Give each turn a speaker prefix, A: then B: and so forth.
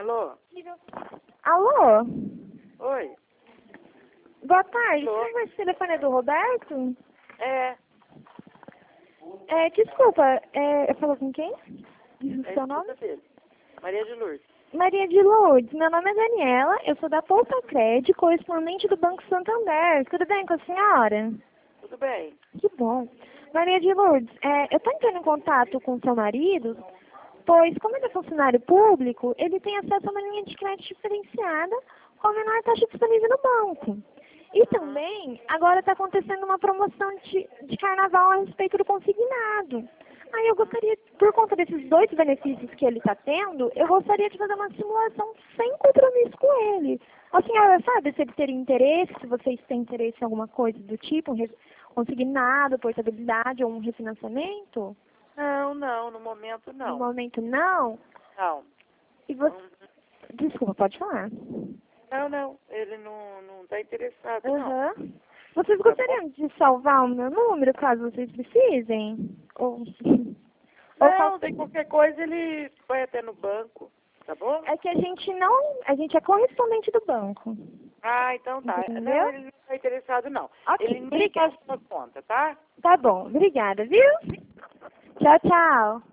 A: Alô?
B: Alô?
A: Oi?
B: Boa tarde.
A: Alô?
B: Esse telefone é do Roberto?
A: É.
B: Desculpa, eu falo com quem?
A: É
B: Seu nome?
A: esposa dele. Maria de Lourdes.
B: Maria de Lourdes. Meu nome é Daniela, eu sou da Poupa-Cred, correspondente do Banco Santander. Tudo bem com a senhora?
A: Tudo bem?
B: Que bom. Maria de Lourdes, eu estou entrando em contato com seu marido, pois, como ele é funcionário público, ele tem acesso a uma linha de crédito diferenciada com a menor taxa disponível no banco. E também, agora está acontecendo uma promoção de carnaval a respeito do consignado. Aí eu gostaria, por conta desses dois benefícios que ele está tendo, eu gostaria de fazer uma simulação sem compromisso com ele. A senhora sabe se ele teria interesse, se vocês têm interesse em alguma coisa do tipo, consignado, portabilidade ou um refinanciamento?
A: Não, no momento
B: No
A: não.
B: momento não.
A: Não.
B: E você... Desculpa, pode falar.
A: Não. Ele não tá interessado, não.
B: Aham. Vocês
A: Tá bom?
B: gostariam de salvar o meu número, caso vocês precisem? Ou
A: Não, tem qualquer coisa, ele vai até no banco, tá bom?
B: É que a gente é correspondente do banco.
A: Ah, então tá.
B: Entendeu?
A: Não, ele não tá interessado, não.
B: Ok,
A: Ele nem
B: obrigada.
A: faz sua conta, tá?
B: Tá bom, obrigada, viu? Tchau, tchau.